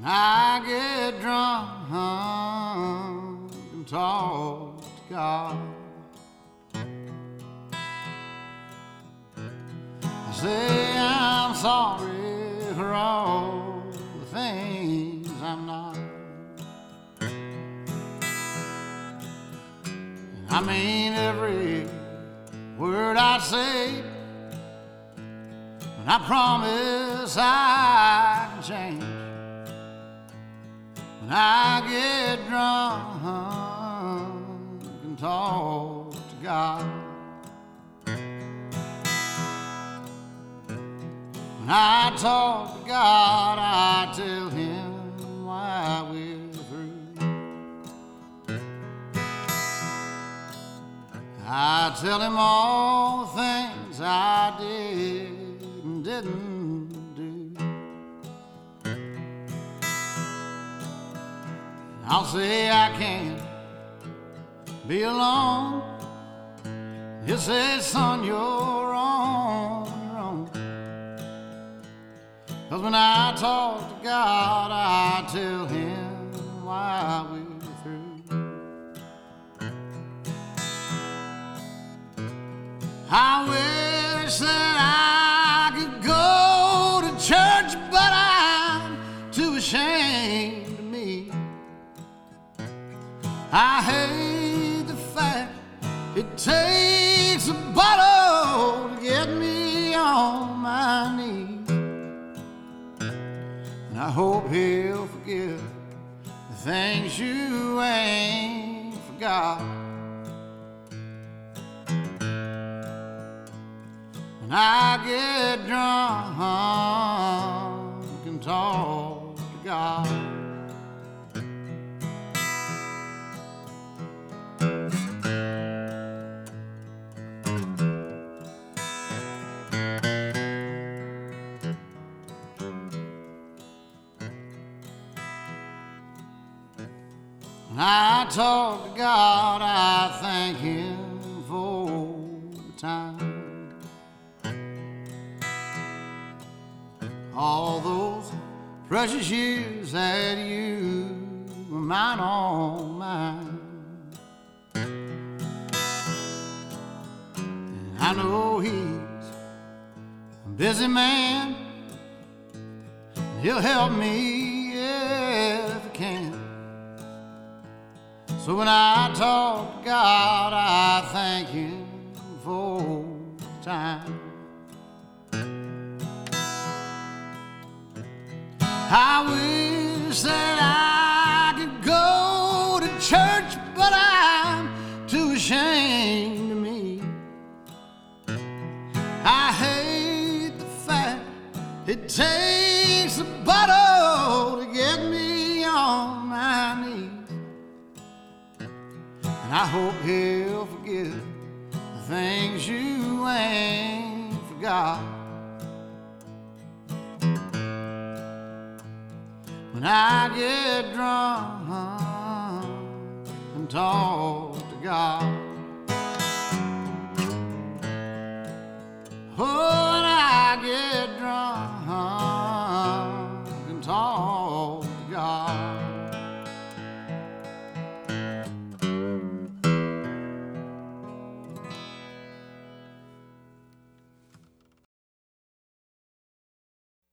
I get drunk and talk to God. I say I'm sorry for all the things I'm not. I mean every word I say, and I promise I can change. When I get drunk and talk to God. When I talk to God, I tell him why we're through. I tell him all the things I did and didn't do. I'll say I can't be alone. He'll say, son, you're on your own. 'Cause when I talk to God, I tell him why we're through. I wish that I could go to church, but I'm too ashamed to meet. I hate the fact it takes a bottle to get me on my knees. And I hope he'll forgive the things you ain't forgot. When I get drunk and talk to God. When I talk to God, I thank him for the time. All those precious years that you were mine, all mine. And I know he's a busy man. He'll help me if he can. So when I talk to God, I thank him for the time. I wish that I could go to church, but I'm too ashamed to meet. I hate the fact it takes a bottle to get me on my knees. And I hope he'll forgive the things you ain't forgot. When I get drunk and talk to God.